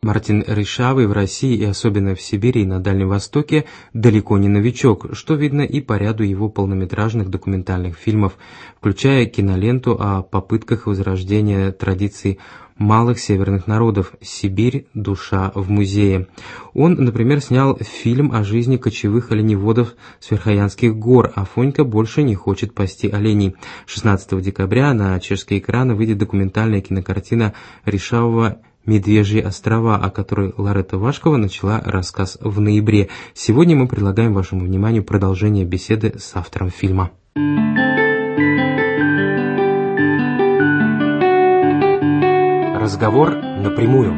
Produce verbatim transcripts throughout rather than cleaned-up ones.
Мартин Ришавый в России и особенно в Сибири и на Дальнем Востоке далеко не новичок, что видно и по ряду его полнометражных документальных фильмов, включая киноленту о попытках возрождения традиций малых северных народов «Сибирь. Душа в музее». Он, например, снял фильм о жизни кочевых оленеводов с Верхоянских гор, а Фонька больше не хочет пасти оленей. шестнадцатого декабря на чешские экраны выйдет документальная кинокартина Ришавова «Медвежьи острова», о которой Лоретта Вашкова начала рассказ в ноябре. Сегодня мы предлагаем вашему вниманию продолжение беседы с автором фильма. Разговор напрямую.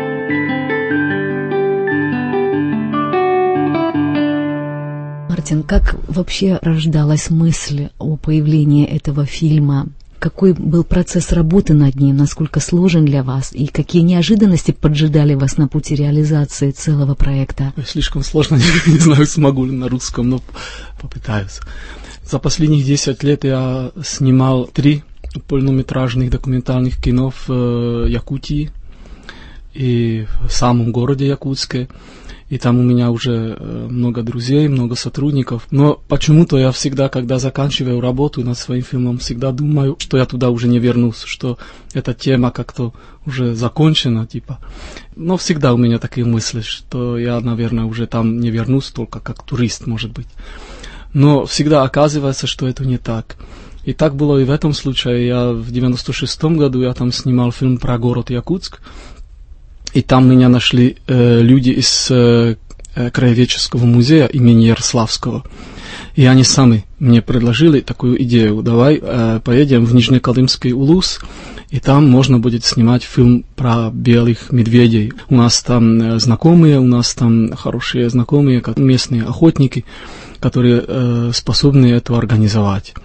Мартин, как вообще рождалась мысль о появлении этого фильма? Какой был процесс работы над ним, насколько сложен для вас, и какие неожиданности поджидали вас на пути реализации целого проекта? Слишком сложно, не знаю, смогу ли на русском, но попытаюсь. За последних десять лет я снимал три полнометражных документальных кино в Якутии и в самом городе Якутске. И там у меня уже много друзей, много сотрудников. Но почему-то я всегда, когда заканчиваю работу над своим фильмом, всегда думаю, что я туда уже не вернусь, что эта тема как-то уже закончена, типа. Но всегда у меня такие мысли, что я, наверное, уже там не вернусь, только как турист, может быть. Но всегда оказывается, что это не так. И так было и в этом случае. Я в девяносто шестом году я там снимал фильм про город Якутск. И там меня нашли э, люди из э, краеведческого музея имени Ярославского. И они сами мне предложили такую идею. Давай э, поедем в Нижнеколымский улус, и там можно будет снимать фильм про белых медведей. У нас там э, знакомые, у нас там хорошие знакомые, как местные охотники, которые э, способны это организовать.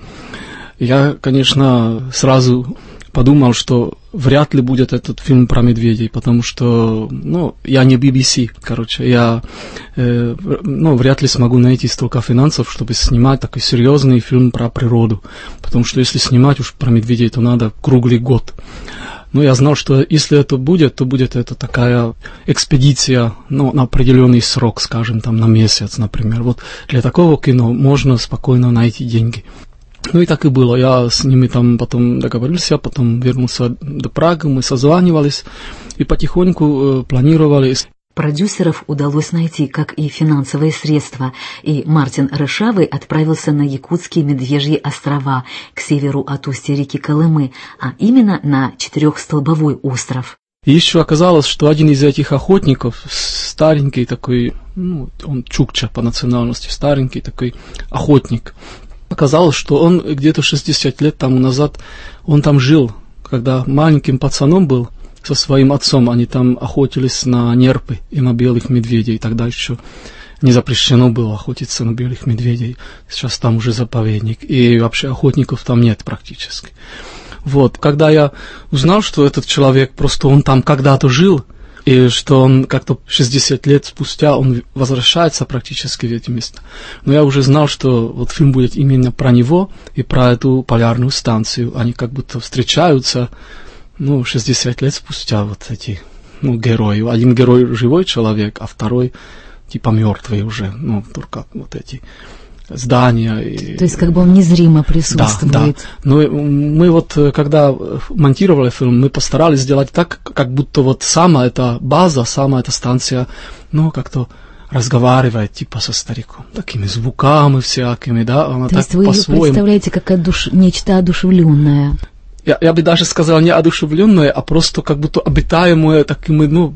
Я, конечно, сразу подумал, что вряд ли будет этот фильм про медведей, потому что, ну, я не би би си, короче, я, э, ну, вряд ли смогу найти столько финансов, чтобы снимать такой серьезный фильм про природу, потому что если снимать уж про медведей, то надо круглый год. Но я знал, что если это будет, то будет это такая экспедиция, ну, на определенный срок, скажем, там, на месяц, например. Вот для такого кино можно спокойно найти деньги. Ну и так и было. Я с ними там потом договорился, потом вернулся до Праги, мы созванивались и потихоньку э, планировали. Продюсеров удалось найти, как и финансовые средства, и Мартин Ришавый отправился на Якутские Медвежьи острова, к северу от устья реки Колымы, а именно на Четырехстолбовой остров. И еще оказалось, что один из этих охотников, старенький такой, ну, он чукча по национальности, старенький такой охотник, оказалось, что он где-то шестьдесят лет тому назад, он там жил, когда маленьким пацаном был, со своим отцом, они там охотились на нерпы и на белых медведей, и тогда еще не запрещено было охотиться на белых медведей, сейчас там уже заповедник, и вообще охотников там нет практически. Вот, когда я узнал, что этот человек, просто он там когда-то жил, и что он как-то шестьдесят лет спустя он возвращается практически в эти места. Но я уже знал, что вот фильм будет именно про него и про эту полярную станцию. Они как будто встречаются, ну, шестьдесят лет спустя, вот эти, ну, герои. Один герой живой человек, а второй типа мертвый уже, ну, только вот эти здания. То есть как бы он незримо присутствует. Да, да. Но мы вот, когда монтировали фильм, мы постарались сделать так, как будто вот сама эта база, сама эта станция, ну, как-то разговаривает типа со стариком, такими звуками всякими, да. Она То так есть вы по-своему... ее представляете как одуш... нечто одушевленное? Я, я бы даже сказал не одушевленное, а просто как будто обитаемое такими, ну...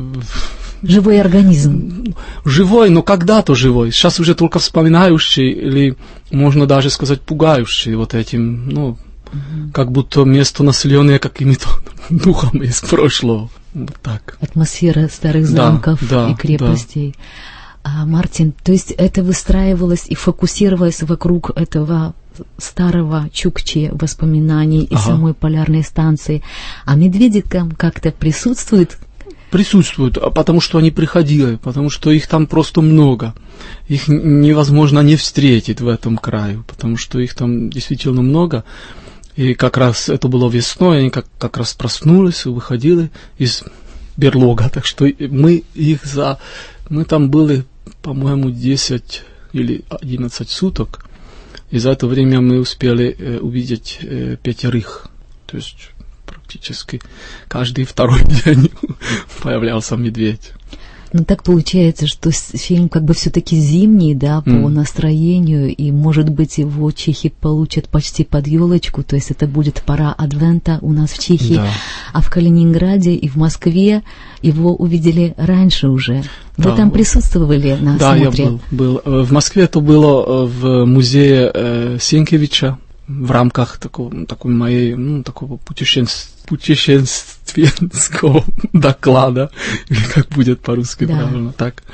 Живой организм. Живой, но когда-то живой. Сейчас уже только вспоминающий, или можно даже сказать пугающий вот этим, ну, угу. Как будто место населенное какими-то духами из прошлого. Вот так. Атмосфера старых замков, да, да, и крепостей. Да. А, Мартин, то есть это выстраивалось и фокусировалось вокруг этого старого Чукчи воспоминаний и ага. самой полярной станции. А медведи там как-то присутствуют? Присутствуют, потому что они приходили, потому что их там просто много. Их невозможно не встретить в этом крае, потому что их там действительно много. И как раз это было весной, они как, как раз проснулись, выходили из берлога. Так что мы их за... Мы там были, по-моему, десять или одиннадцать суток. И за это время мы успели э, увидеть э, пятерых. То есть практически каждый второй день появлялся медведь. Ну, так получается, что фильм как бы все-таки зимний, да, по mm. настроению, и, может быть, его чехи получат почти под елочку, то есть это будет пора адвента у нас в Чехии, да. А в Калининграде и в Москве его увидели раньше уже. Вы да. там присутствовали на да, осмотре? Да, я был, был. В Москве это было в музее э, Сенкевича в рамках такого, такой моей, ну, такого путешествия. путешественского доклада, или как будет по-русски да. правильно, так.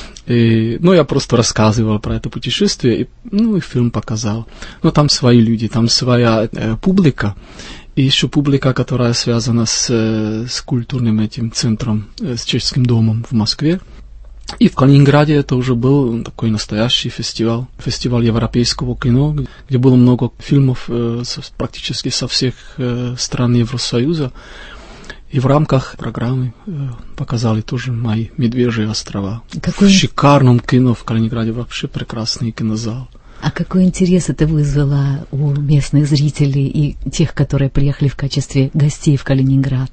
И, ну, я просто рассказывал про это путешествие, и, ну, и фильм показал. Но там свои люди, там своя э, публика, и еще публика, которая связана с, э, с культурным этим центром, э, с чешским домом в Москве. И в Калининграде это уже был такой настоящий фестиваль, фестиваль европейского кино, где было много фильмов э, со, практически со всех э, стран Евросоюза. И в рамках программы э, показали тоже мои Медвежьи острова. Какой... В шикарном кино в Калининграде, вообще прекрасный кинозал. А какой интерес это вызвало у местных зрителей и тех, которые приехали в качестве гостей в Калининград?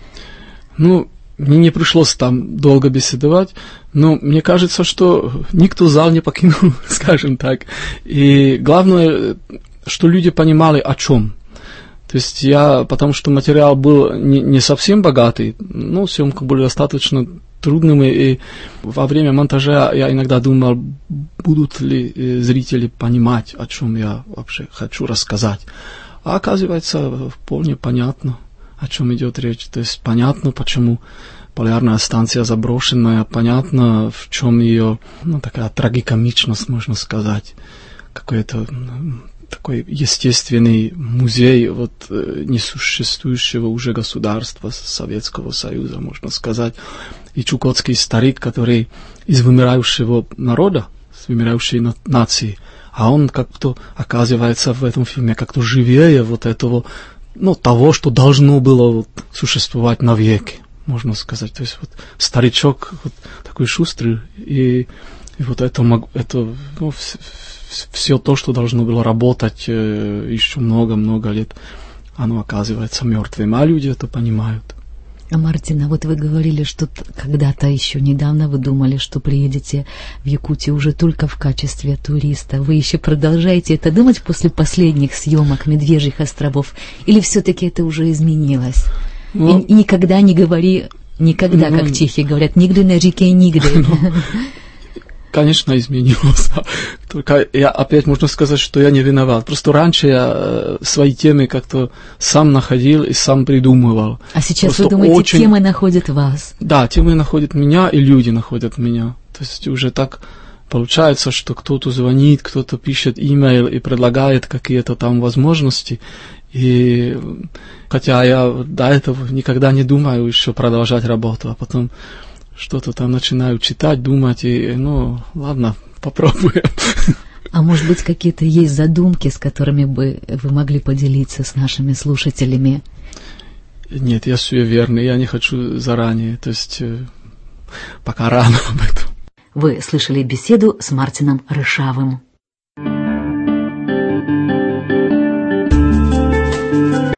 Ну, мне не пришлось там долго беседовать, но мне кажется, что никто зал не покинул, скажем так. И главное, что люди понимали, о чем. То есть я, потому что материал был не, не совсем богатый, но съемка была достаточно трудными, и во время монтажа я иногда думал, будут ли зрители понимать, о чем я вообще хочу рассказать. А оказывается, вполне понятно, о чем идет речь. То есть понятно, почему полярная станция заброшенная, понятно, в чем ее, ну, такая трагикомичность, можно сказать, какой-то такой естественный музей вот несуществующего уже государства Советского Союза, можно сказать, и чукотский старик, который из вымирающего народа, с вымирающей нации, а он как-то оказывается в этом фильме как-то живее вот этого, ну, того, что должно было вот существовать навеки, можно сказать. То есть вот старичок вот такой шустрый, и, и вот это, это ну, все то, что должно было работать э, еще много-много лет, оно оказывается мертвым, а люди это понимают. А, Мартин, а вот вы говорили, что когда-то еще недавно вы думали, что приедете в Якутию уже только в качестве туриста. Вы еще продолжаете это думать после последних съемок Медвежьих островов? Или все-таки это уже изменилось? Ну, и, и никогда не говори, никогда, ну, как чехи говорят, нигде на реке, нигде. Ну, конечно, изменилось. Только я опять можно сказать, что я не виноват. Просто раньше я свои темы как-то сам находил и сам придумывал. А сейчас Просто вы думаете, очень... темы находят вас? Да, темы находят меня, и люди находят меня. То есть уже так получается, что кто-то звонит, кто-то пишет имейл и предлагает какие-то там возможности. И хотя я до этого никогда не думаю еще продолжать работу, а потом что-то там начинаю читать, думать, и, ну, ладно, попробуем. А может быть, какие-то есть задумки, с которыми бы вы могли поделиться с нашими слушателями? Нет, я суеверный, я не хочу заранее, то есть пока рано об этом. Вы слышали беседу с Мартином Рышавым.